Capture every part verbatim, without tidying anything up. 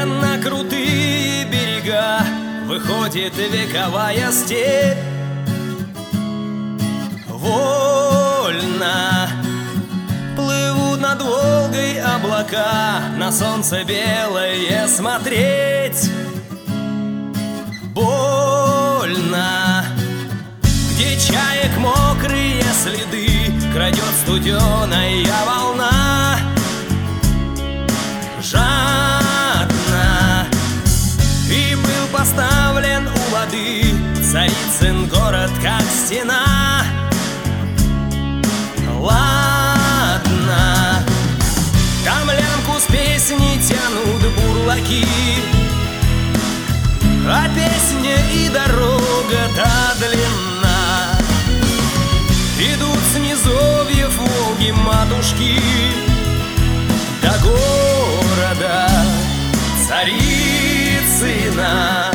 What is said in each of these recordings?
где на крутые берега выходит вековая степь. Вольно плывут над Волгой облака, на солнце белое смотреть. Больно, где чаек мокрые следы крадет студеная волна. Жадно и был поставлен у воды Царицын город, как стена. Ладно, там лямку с песни тянут бурлаки, а песня и дорога-то длинна. Идут с низовьев Волги матушки до города Царицына.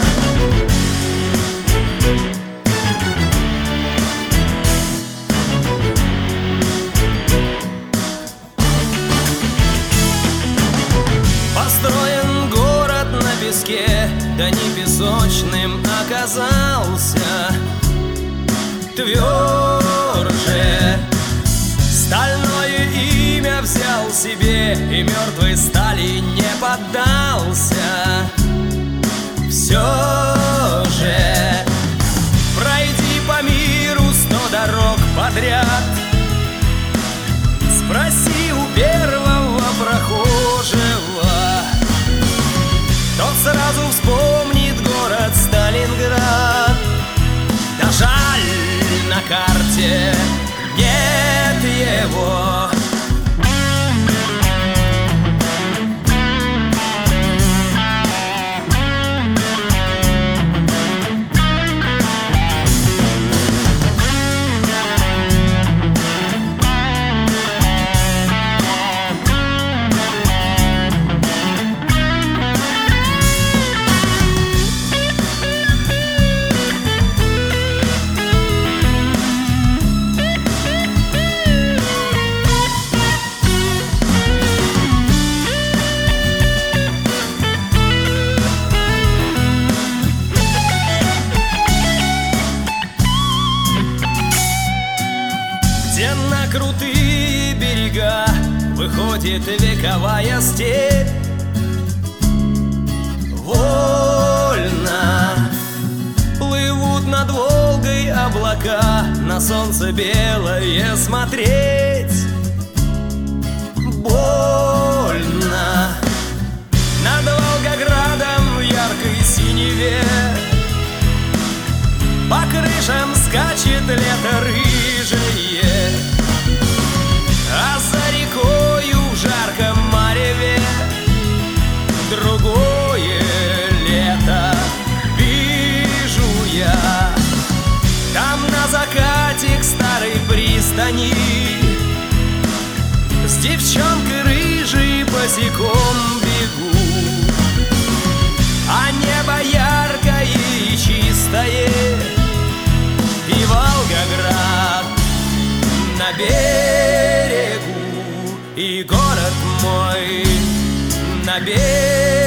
Построен город на песке, да не песочным оказался. Тверже стальное имя взял себе и мертвой стали не поддался. Все же пройди по миру сто дорог подряд, спроси у первого прохожего, тот сразу вспомнит город Сталинград. Да жаль, на карте нет его. Где на крутые берега выходит вековая степь. Вольно плывут над Волгой облака, на солнце белое смотреть. Больно над Волгоградом в яркой синеве, по крышам скачет лето рыжее, а за рекою в жарком мареве другое лето вижу я. Там на закате к старой пристани с девчонкой рыжей босиком бегу, а небо яркое и чистое, и Волгоград на берегу, и город мой на берегу.